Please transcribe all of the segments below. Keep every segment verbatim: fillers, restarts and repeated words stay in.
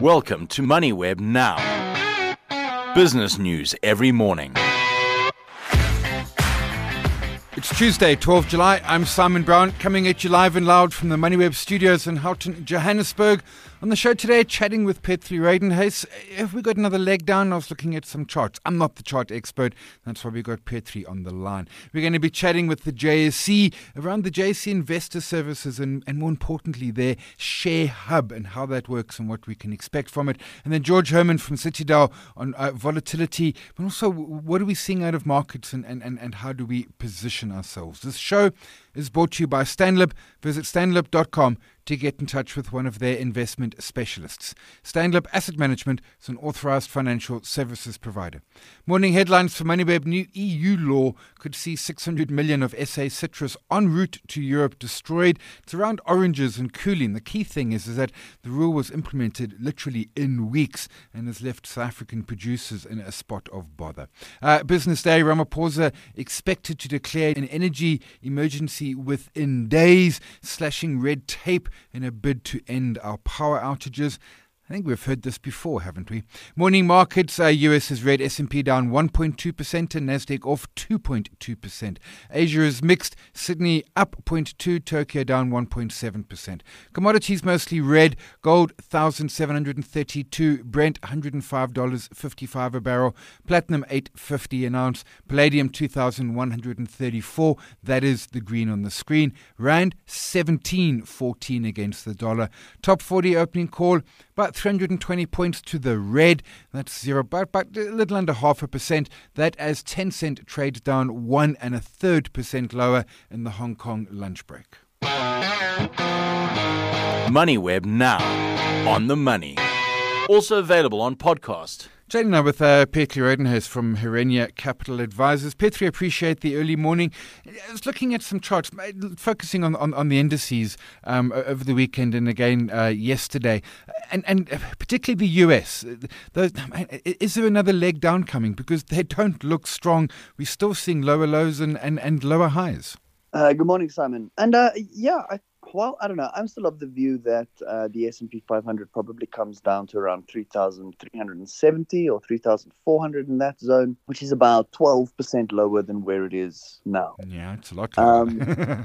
Welcome to MoneyWeb Now. Business news every morning. It's Tuesday, twelfth of July. I'm Simon Brown, coming at you live and loud from the MoneyWeb studios in Houghton, Johannesburg. On the show today, chatting with Petri Reidenhuis. Have we got another leg down? I was looking at some charts. I'm not the chart expert. That's why we got Petri on the line. We're going to be chatting with the J S C around the J S C Investor Services and, and more importantly, their share hub and how that works and what we can expect from it. And then George Herman from Citadel on uh, volatility, but also what are we seeing out of markets and, and, and, and how do we position ourselves. This show is brought to you by Stanlib. Visit stanlib dot com to get in touch with one of their investment specialists. Stanlib Asset Management is an authorized financial services provider. Morning headlines for MoneyWeb. New E U law could see six hundred million of S A citrus en route to Europe destroyed. It's around oranges and cooling. The key thing is, is that the rule was implemented literally in weeks and has left South African producers in a spot of bother. Uh, Business Day, Ramaphosa expected to declare an energy emergency within days, slashing red tape in a bid to end our power outages. I think we've heard this before, haven't we? Morning markets, uh, U S has read S and P down one point two percent and Nasdaq off two point two percent. Asia is mixed, Sydney up zero point two, Tokyo down one point seven percent. Commodities mostly red, gold one thousand seven hundred thirty-two, Brent one hundred five dollars and fifty-five cents a barrel, platinum eight fifty an ounce, palladium two thousand one hundred thirty-four, that is the green on the screen, rand seventeen fourteen against the dollar. Top forty opening call, about three hundred twenty points to the red. That's zero, about, about a little under half a percent. That as Tencent trades down one and a third percent lower in the Hong Kong lunch break. MoneyWeb Now. On the money. Also available on podcast. Chatting now with uh, Petri Reidenhuis from Herenia Capital Advisors. Petri, appreciate the early morning. I was looking at some charts, focusing on, on, on the indices um, over the weekend and again uh, yesterday, and, and particularly the U S. Those, is there another leg down coming? Because they don't look strong. We're still seeing lower lows and, and, and lower highs. Uh, good morning, Simon. And uh, yeah, I Well, I don't know. I'm still of the view that uh, the S and P five hundred probably comes down to around three thousand three hundred seventy or three thousand four hundred in that zone, which is about twelve percent lower than where it is now. Yeah, it's a lot lower. Um,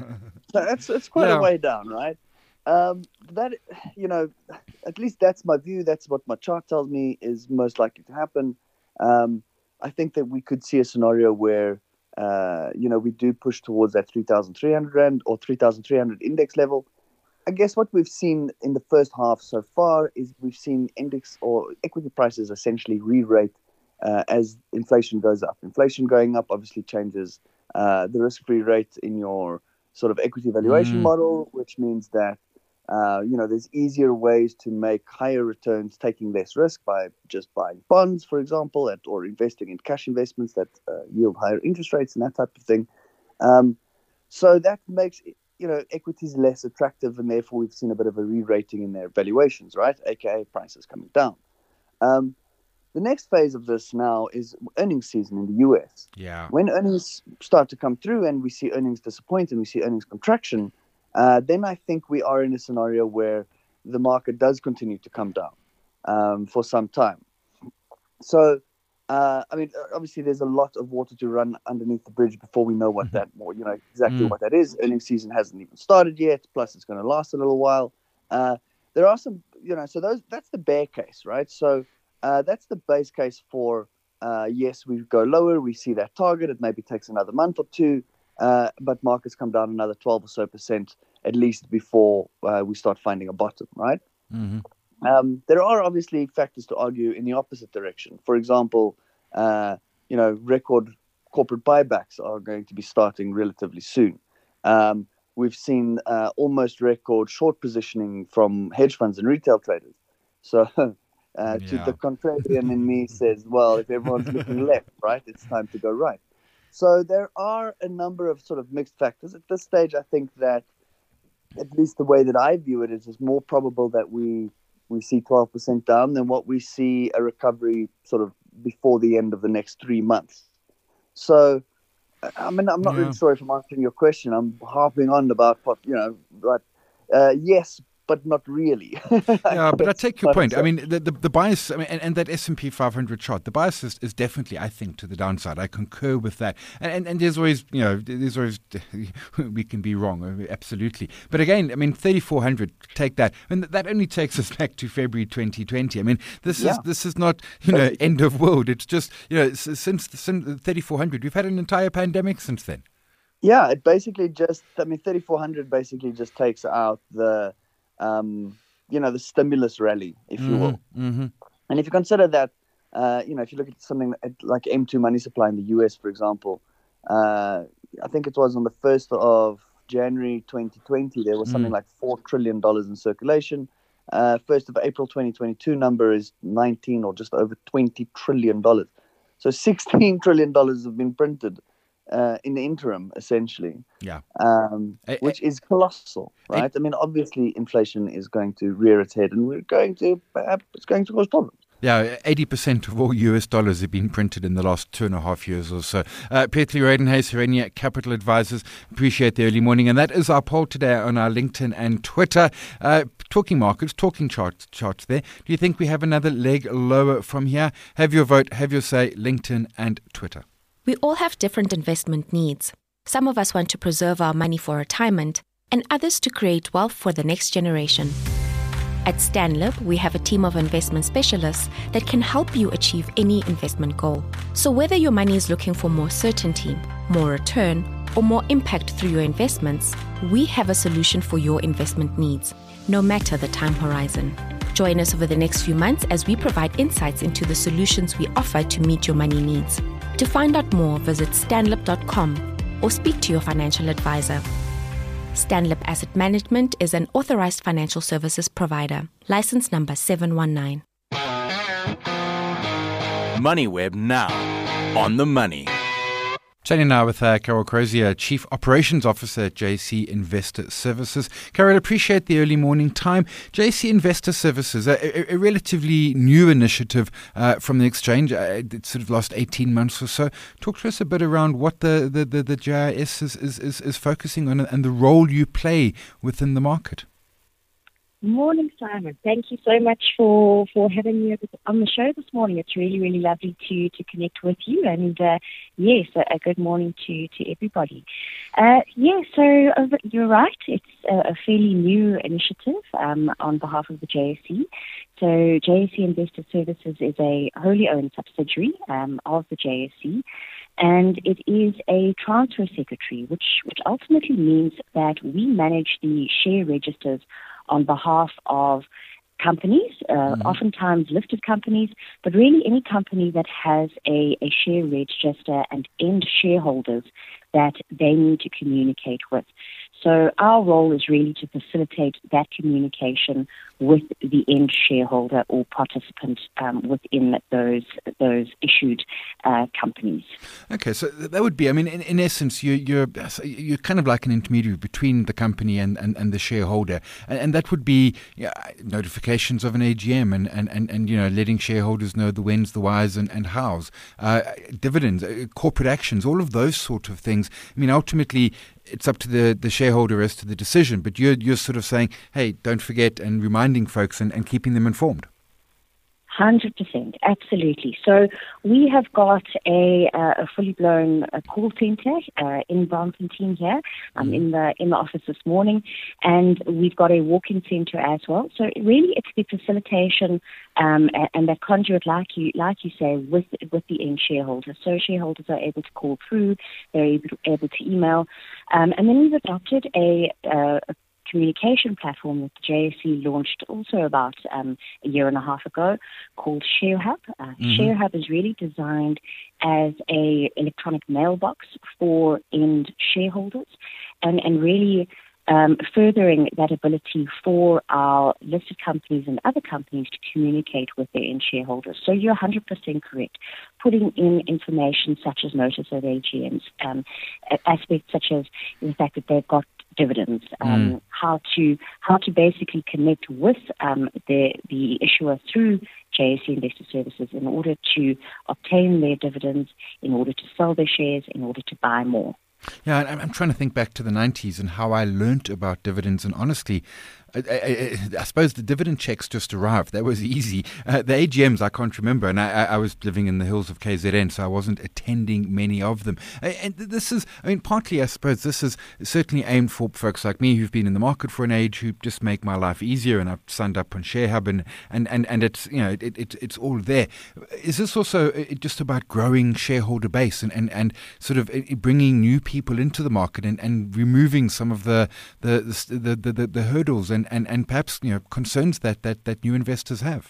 so it's, it's quite yeah. a way down, right? Um, that, you know, at least that's my view. That's what my chart tells me is most likely to happen. Um, I think that we could see a scenario where Uh, you know, we do push towards that three thousand three hundred rand or three thousand three hundred index level. I guess what we've seen in the first half so far is we've seen index or equity prices essentially re-rate uh, as inflation goes up. Inflation going up obviously changes uh, the risk-free rate in your sort of equity valuation Mm. model, which means that Uh, you know, there's easier ways to make higher returns, taking less risk by just buying bonds, for example, at, or investing in cash investments that uh, yield higher interest rates and that type of thing. Um, so that makes, you know, equities less attractive, and therefore we've seen a bit of a re-rating in their valuations, right? A K A prices coming down. Um, the next phase of this now is earnings season in the U S. Yeah. When earnings start to come through and we see earnings disappoint and we see earnings contraction, Uh, then I think we are in a scenario where the market does continue to come down um, for some time. So, uh, I mean, obviously there's a lot of water to run underneath the bridge before we know what that, more, you know, exactly Mm. what that is. Earnings season hasn't even started yet. Plus, it's going to last a little while. Uh, there are some, you know, so those that's the bear case, right? So uh, that's the base case for uh, yes, we go lower, we see that target. It maybe takes another month or two. Uh, but markets come down another twelve or so percent at least before uh, we start finding a bottom, right? Mm-hmm. Um, there are obviously factors to argue in the opposite direction. For example, uh, you know, record corporate buybacks are going to be starting relatively soon. Um, we've seen uh, almost record short positioning from hedge funds and retail traders. So uh, Yeah. to the contrarian in me says, well, if everyone's looking left, right, it's time to go right. So there are a number of sort of mixed factors. At this stage, I think that, at least the way that I view it, is it's more probable that we we see twelve percent down than what we see a recovery sort of before the end of the next three months. So, I mean, I'm not Yeah. really sure if I'm answering your question. I'm harping on about, what you know, but uh, yes, but not really. Yeah, but I take your point. I So- mean, the, the, the bias, I mean, and, and that S and P five hundred chart, the bias is, is definitely, I think, to the downside. I concur with that. And, and, and there's always, you know, there's always, we can be wrong, absolutely. But again, I mean, thirty-four hundred, take that. And that only takes us back to February twenty twenty. I mean, this Yeah. is this is not, you know, end of world. It's just, you know, s- since, since thirty-four hundred, we've had an entire pandemic since then. Yeah, it basically just, I mean, thirty-four hundred basically just takes out the, um, you know, the stimulus rally, if you will. Mm-hmm. And if you consider that, uh, you know, if you look at something like M two money supply in the U S, for example, uh, I think it was on the first of January twenty twenty, there was something Mm. like four trillion dollars in circulation. Uh, first of April twenty twenty-two number is nineteen or just over twenty trillion dollars. So sixteen trillion dollars have been printed uh, in the interim, essentially. Yeah. Um, I- I- which is colossal, I- right? I mean, obviously, inflation is going to rear its head, and we're going to perhaps it's going to cause problems. Yeah, eighty percent of all U S dollars have been printed in the last two and a half years or so. Uh, Petri Reidenhuis, Serenia Capital Advisors, appreciate the early morning. And that is our poll today on our LinkedIn and Twitter. Uh, talking markets, talking charts, charts there. Do you think we have another leg lower from here? Have your vote, have your say, LinkedIn and Twitter. We all have different investment needs. Some of us want to preserve our money for retirement, and others to create wealth for the next generation. At Stanlib, we have a team of investment specialists that can help you achieve any investment goal. So whether your money is looking for more certainty, more return, or more impact through your investments, we have a solution for your investment needs, no matter the time horizon. Join us over the next few months as we provide insights into the solutions we offer to meet your money needs. To find out more, visit stanlib dot com or speak to your financial advisor. Stanlib Asset Management is an authorized financial services provider. License number seven one nine. MoneyWeb now. On the money. Chatting now with uh, Carol Crozier, Chief Operations Officer at J C Investor Services. Carol, appreciate the early morning time. J C Investor Services, a, a, a relatively new initiative uh, from the exchange. Uh, it's sort of last eighteen months or so. Talk to us a bit around what the, the, the, the J I S is, is, is, is focusing on and the role you play within the market. Morning, Simon. Thank you so much for, for having me on the show this morning. It's really, really lovely to, to connect with you. And uh, yes, a, a good morning to, to everybody. Uh, yeah, so uh, you're right. It's a, a fairly new initiative um, on behalf of the J S C. So J S C Investor Services is a wholly owned subsidiary um, of the J S C. And it is a transfer secretary, which, which ultimately means that we manage the share registers on behalf of companies, uh, mm-hmm. oftentimes listed companies, but really any company that has a, a share register and end shareholders that they need to communicate with. So our role is really to facilitate that communication with the end shareholder or participant um, within those those issued uh, companies. Okay, so that would be, I mean, in, in essence, you, you're you're kind of like an intermediary between the company and, and, and the shareholder, and, and that would be yeah, notifications of an A G M and, and, and, and you know letting shareholders know the whens, the whys, and, and hows, uh, dividends, uh, corporate actions, all of those sort of things. I mean, ultimately, it's up to the, the shareholder as to the decision, but you're you're sort of saying, hey, don't forget, and reminding folks and, and keeping them informed. one hundred percent, absolutely. So we have got a, uh, a fully blown uh, call center uh, in Braamfontein here, um, mm. in the in the office this morning, and we've got a walk-in center as well. So really, it's the facilitation um, and, and that conduit, like you like you say, with with the end shareholders. So shareholders are able to call through, they're able to, able to email, um, and then we've adopted a, uh, a communication platform that the J S C launched also about um, a year and a half ago called ShareHub. Uh, mm-hmm. ShareHub is really designed as a electronic mailbox for end shareholders and, and really um, furthering that ability for our listed companies and other companies to communicate with their end shareholders. So you're one hundred percent correct. Putting in information such as notice of A G Ms, um, aspects such as the fact that they've got dividends, um, mm. how to how to basically connect with um, the the issuer through J S C Investor Services in order to obtain their dividends, in order to sell their shares, in order to buy more. Yeah, I'm, I'm trying to think back to the nineties and how I learnt about dividends. And honestly, I, I, I suppose the dividend checks just arrived. That was easy. Uh, the A G Ms, I can't remember. And I, I was living in the hills of K Z N, so I wasn't attending many of them. And this is, I mean, partly, I suppose, this is certainly aimed for folks like me who've been in the market for an age, who just make my life easier. And I've signed up on ShareHub, and, and, and, and it's, you know, it, it, it's all there. Is this also just about growing shareholder base and, and, and sort of bringing new people into the market and, and removing some of the the the, the, the, the hurdles and, and, and perhaps, you know, concerns that, that, that new investors have?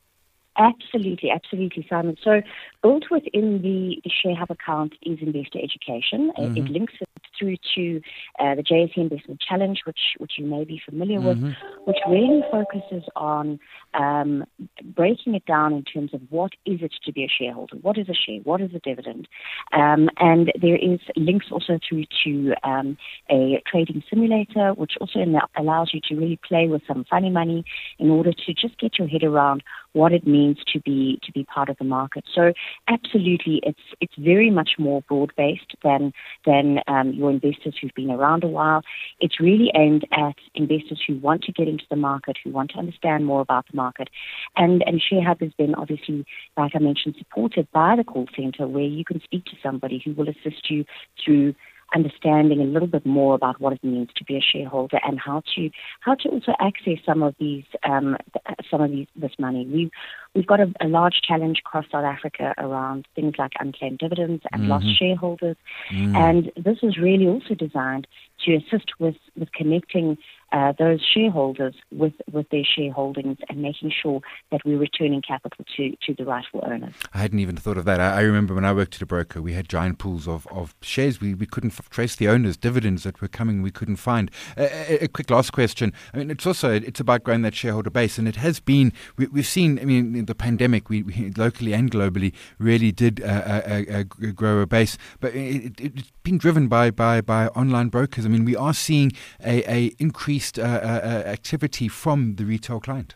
Absolutely, absolutely, Simon. So built within the, the ShareHub account is investor education. Mm-hmm. It links it through to uh, the J S E Investment Challenge, which which you may be familiar mm-hmm. with, which really focuses on um, breaking it down in terms of what is it to be a shareholder, what is a share, what is a dividend, um, and there is links also through to um, a trading simulator, which also allows you to really play with some funny money in order to just get your head around what it means to be to be part of the market. So absolutely, it's it's very much more broad based than than um, your investors who've been around a while. It's really aimed at investors who want to get into the market, who want to understand more about the market, and and ShareHub has been obviously, like I mentioned, supported by the call center, where you can speak to somebody who will assist you through understanding a little bit more about what it means to be a shareholder and how to how to also access some of these um, some of these this money. We've we've got a, a large challenge across South Africa around things like unclaimed dividends and mm-hmm. lost shareholders, mm. and this is really also designed to assist with with connecting uh, those shareholders with with their shareholdings and making sure that we're returning capital to to the rightful owners. I hadn't even thought of that. I, I remember when I worked at a broker, we had giant pools of, of shares. We we couldn't f- trace the owners, dividends that were coming. We couldn't find. Uh, a, a quick last question. I mean, it's also it's about growing that shareholder base, and it has been. We, we've seen. I mean, in the pandemic, we, we locally and globally really did uh, uh, uh, grow a base, but it, it, it's been driven by by by online brokers. I mean, we are seeing a, a increased uh, uh, activity from the retail client.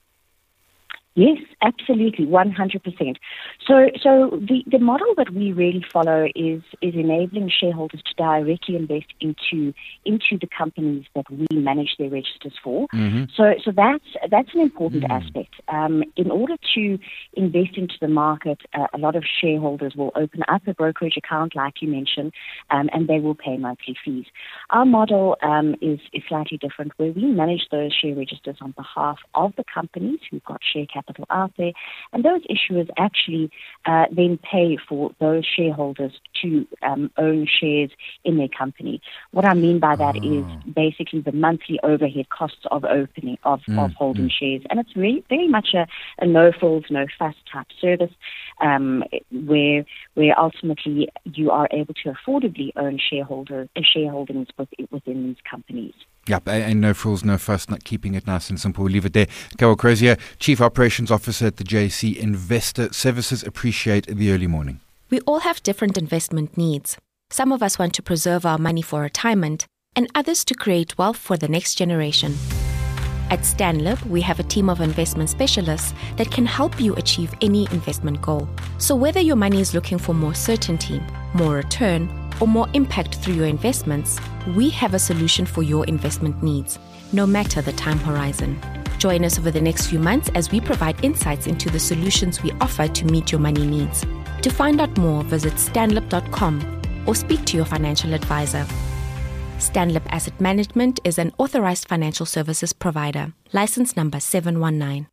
Yes, absolutely, one hundred percent. So so the, the model that we really follow is is enabling shareholders to directly invest into into the companies that we manage their registers for. Mm-hmm. So so that's that's an important mm-hmm. aspect. Um, in order to invest into the market, uh, a lot of shareholders will open up a brokerage account, like you mentioned, um, and they will pay monthly fees. Our model um, is, is slightly different, where we manage those share registers on behalf of the companies who've got share capital capital out there, and those issuers actually uh, then pay for those shareholders to um, own shares in their company. What I mean by that oh. is basically the monthly overhead costs of opening of, mm, of holding mm. shares, and it's really very much a, a no frills, no fuss type service, um, where where ultimately you are able to affordably own shareholder uh, shareholdings within, within these companies. Yep, and no frills, no fuss, not keeping it nice and simple. We'll leave it there. Carol Crozier, Chief Operations Officer at the J S E Investor Services. Appreciate the early morning. We all have different investment needs. Some of us want to preserve our money for retirement, and others to create wealth for the next generation. At Stanlib, we have a team of investment specialists that can help you achieve any investment goal. So whether your money is looking for more certainty, more return, or more impact through your investments, we have a solution for your investment needs, no matter the time horizon. Join us over the next few months as we provide insights into the solutions we offer to meet your money needs. To find out more, visit stanlib dot com or speak to your financial advisor. Stanlib Asset Management is an authorized financial services provider. License number seven one nine.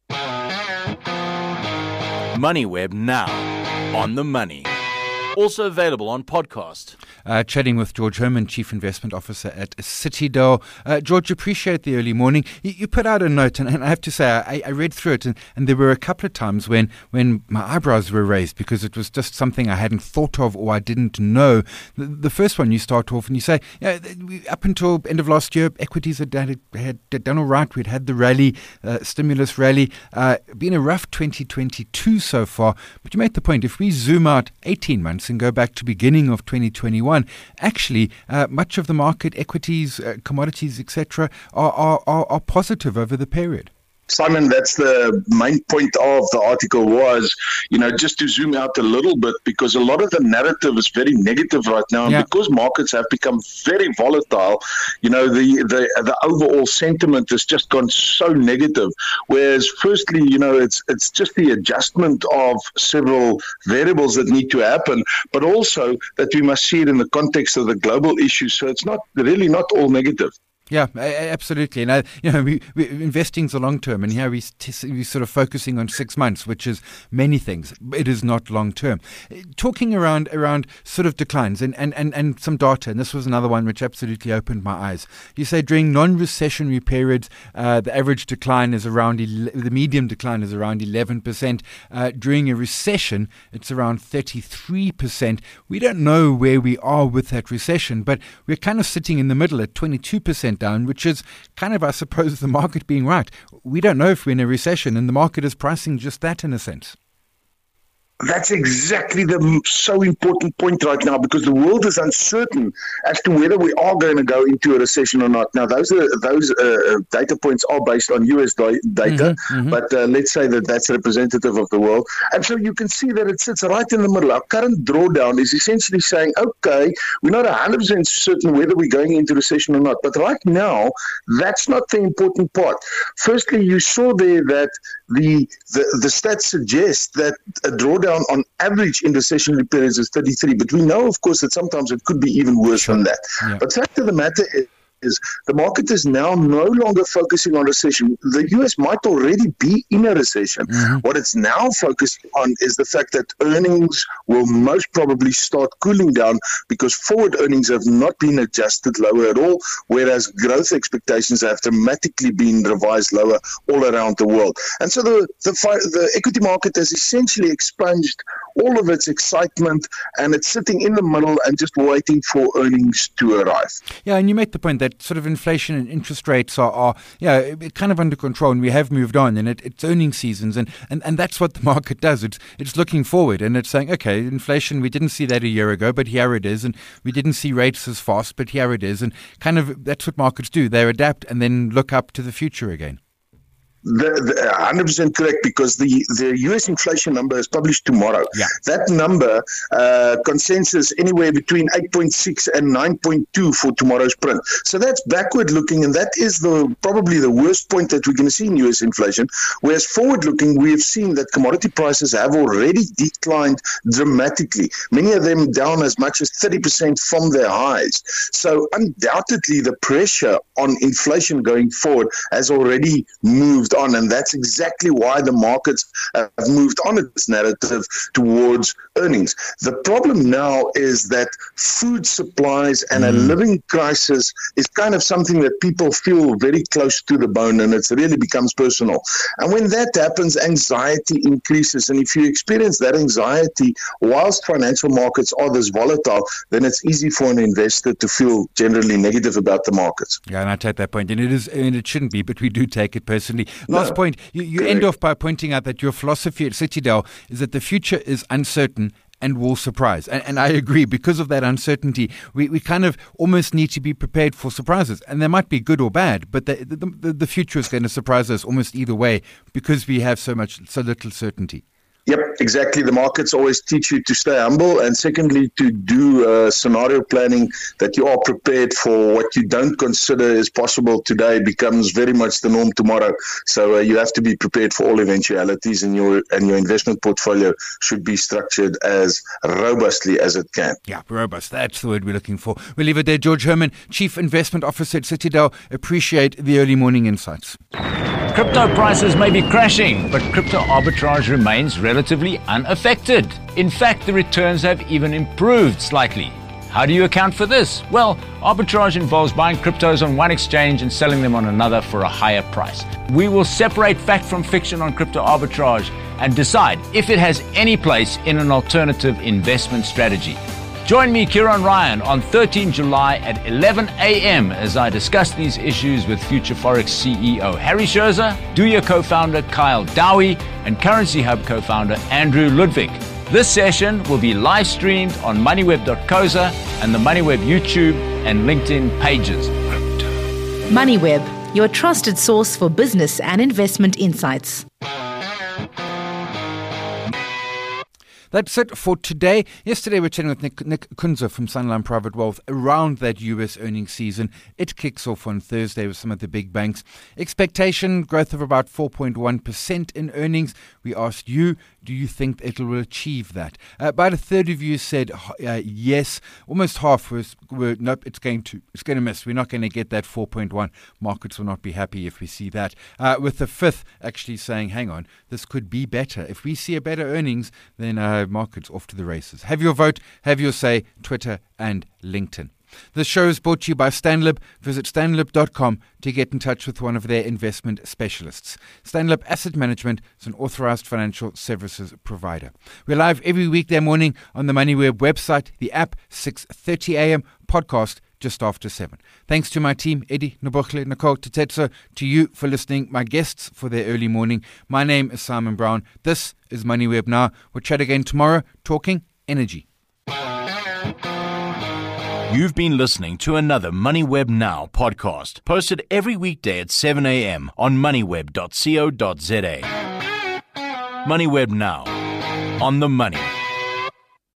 MoneyWeb now, on the money. Also available on podcast. Uh, chatting with George Herman, Chief Investment Officer at Citadel. Uh, George, appreciate the early morning. You, you put out a note, and, and I have to say, I, I read through it, and, and there were a couple of times when, when my eyebrows were raised because it was just something I hadn't thought of or I didn't know. The, the first one, you start off and you say, yeah, up until end of last year, equities had, had, had done all right. We'd had the rally, uh, stimulus rally. Uh, been a rough twenty twenty-two so far. But you made the point, if we zoom out eighteen months and go back to beginning of twenty twenty-one, actually uh, much of the market, equities, uh, commodities, et cetera, are, are, are, are positive over the period. Simon, that's the main point of the article was, you know, just to zoom out a little bit, because a lot of the narrative is very negative right now. And yeah. because markets have become very volatile, you know, the, the the overall sentiment has just gone so negative. Whereas, firstly, you know, it's it's just the adjustment of several variables that need to happen, but also that we must see it in the context of the global issues. So it's not really not all negative. Yeah, absolutely. And, I, you know, we, we investing is a long term, and here we we're sort of focusing on six months, which is many things. It is not long term. Talking around around sort of declines and, and, and, and some data, and this was another one which absolutely opened my eyes. You say during non-recessionary periods, uh, the average decline is around, the medium decline is around eleven percent. Uh, during a recession, it's around thirty-three percent. We don't know where we are with that recession, but we're kind of sitting in the middle at twenty-two percent. Down, which is kind of, I suppose, the market being right. We don't know if we're in a recession, and the market is pricing just that in a sense. That's exactly the so important point right now, because the world is uncertain as to whether we are going to go into a recession or not. Now, those are, those uh, data points are based on U S data, mm-hmm, mm-hmm. but uh, let's say that that's representative of the world. And so you can see that it sits right in the middle. Our current drawdown is essentially saying, okay, we're not one hundred percent certain whether we're going into recession or not. But right now, that's not the important part. Firstly, you saw there that the the, the stats suggest that a drawdown on average in recessionary periods is thirty-three, but we know, of course, that sometimes it could be even worse sure. than that. Yeah. But the fact of the matter is, is the market is now no longer focusing on recession. The U S might already be in a recession. Mm-hmm. What it's now focusing on is the fact that earnings will most probably start cooling down, because forward earnings have not been adjusted lower at all, whereas growth expectations have dramatically been revised lower all around the world. And so the, the, the equity market has essentially expunged all of its excitement, and it's sitting in the middle and just waiting for earnings to arrive. Yeah, and you make the point that sort of inflation and interest rates are, are yeah, kind of under control, and we have moved on, and it, it's earnings seasons, and, and, and that's what the market does. It's it's looking forward, and it's saying, okay, inflation, we didn't see that a year ago, but here it is, and we didn't see rates as fast, but here it is, and kind of that's what markets do. They adapt and then look up to the future again. The, the, one hundred percent correct, because the, the U S inflation number is published tomorrow. Yeah. That number, uh, consensus anywhere between eight point six and nine point two for tomorrow's print. So that's backward looking, and that is the probably the worst point that we're going to see in U S inflation. Whereas forward looking, we have seen that commodity prices have already declined dramatically, many of them down as much as thirty percent from their highs. So undoubtedly the pressure on inflation going forward has already moved on, and that's exactly why the markets have moved on its narrative towards earnings. The problem now is that food supplies and mm. a living crisis is kind of something that people feel very close to the bone, and it really becomes personal. And when that happens, anxiety increases, and if you experience that anxiety whilst financial markets are this volatile, then it's easy for an investor to feel generally negative about the markets. Yeah, and I take that point, and it is, and it shouldn't be, but we do take it personally. Last no, point, you, you end off by pointing out that your philosophy at Citadel is that the future is uncertain and will surprise. And, and I agree, because of that uncertainty, we, we kind of almost need to be prepared for surprises. And they might be good or bad, but the, the, the future is going to surprise us almost either way, because we have so much, so little certainty. Yep, exactly. The markets always teach you to stay humble, and secondly, to do uh, scenario planning, that you are prepared for what you don't consider is possible today becomes very much the norm tomorrow. So uh, you have to be prepared for all eventualities, and your and your investment portfolio should be structured as robustly as it can. Yeah, robust. That's the word we're looking for. We'll leave it there. George Herman, Chief Investment Officer at Citadel. Appreciate the early morning insights. Crypto prices may be crashing, but crypto arbitrage remains relatively unaffected. In fact, the returns have even improved slightly. How do you account for this? Well, arbitrage involves buying cryptos on one exchange and selling them on another for a higher price. We will separate fact from fiction on crypto arbitrage and decide if it has any place in an alternative investment strategy. Join me, Kieran Ryan, on thirteenth of July at eleven a.m. as I discuss these issues with Future Forex C E O Harry Scherzer, Douya co-founder Kyle Dowie, and Currency Hub co-founder Andrew Ludwig. This session will be live streamed on moneyweb dot co za and the MoneyWeb YouTube and LinkedIn pages. MoneyWeb, your trusted source for business and investment insights. That's it for today. Yesterday, we were chatting with Nick, Nick Kunze from Sunline Private Wealth around that U S earnings season. It kicks off on Thursday with some of the big banks. Expectation, growth of about four point one percent in earnings. We asked you, do you think it will achieve that? Uh, about a third of you said uh, yes. Almost half was, were, nope, it's going to it's going to miss. We're not going to get that four point one. Markets will not be happy if we see that. Uh, with the fifth actually saying, hang on, this could be better. If we see a better earnings, then uh, markets off to the races. Have your vote, have your say, Twitter and LinkedIn. This show is brought to you by Stanlib. Visit stanlib dot com to get in touch with one of their investment specialists. Stanlib Asset Management is an authorized financial services provider. We're live every weekday morning on the MoneyWeb website, the app, six thirty a.m., podcast just after seven. Thanks to my team, Eddie, Nobokle, Nicole, Tetetso, to you for listening, my guests for their early morning. My name is Simon Brown. This is MoneyWeb Now. We'll chat again tomorrow, talking energy. You've been listening to another MoneyWeb Now podcast, posted every weekday at seven a.m. on moneyweb dot co dot za. MoneyWeb Now, on the money.